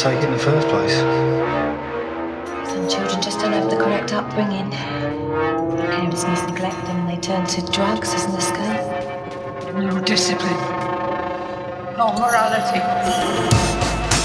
take in the first place. Some children just don't have the correct upbringing. The parents misneglect them and they turn to drugs as an escape. No discipline. No morality.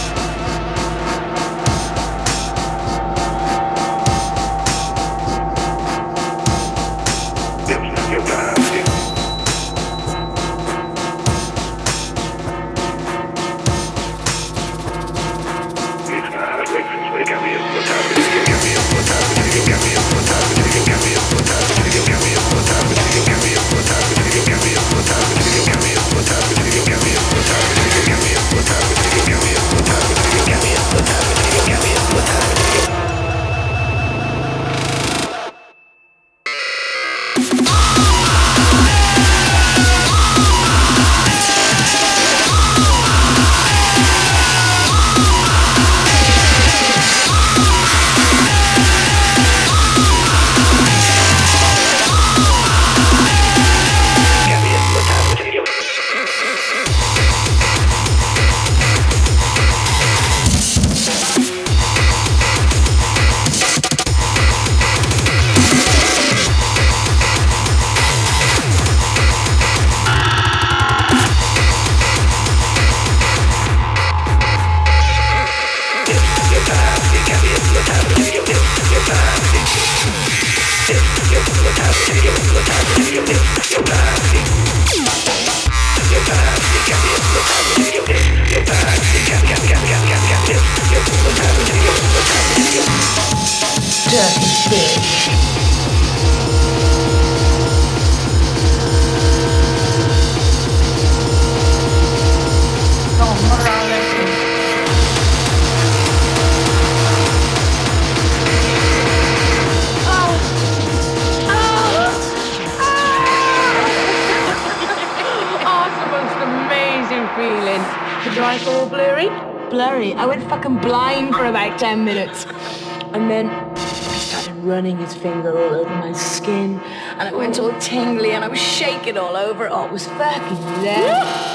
Blurry. I went fucking blind for about 10 minutes. And then he started running his finger all over my skin. And it went all tingly and I was shaking all over. Oh, it was fucking lovely.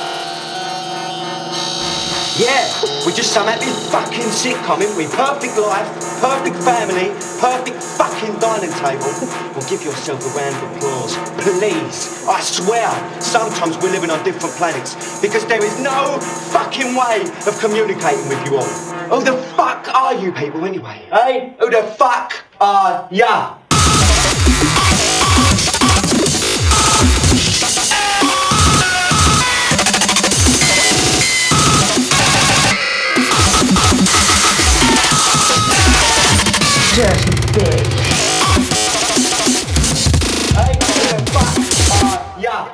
Yeah, we're just some happy fucking sitcom, ain't we? Perfect life, perfect family, perfect fucking dining table. Well, give yourself a round of applause, please. I swear, sometimes we're living on different planets because there is no fucking way of communicating with you all. Who the fuck are you people anyway, eh? Who the fuck are ya? Dirty bitch. Hey, who the fuck are ya?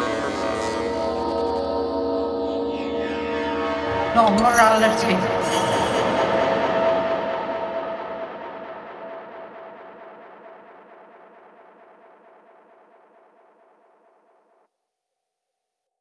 No morality.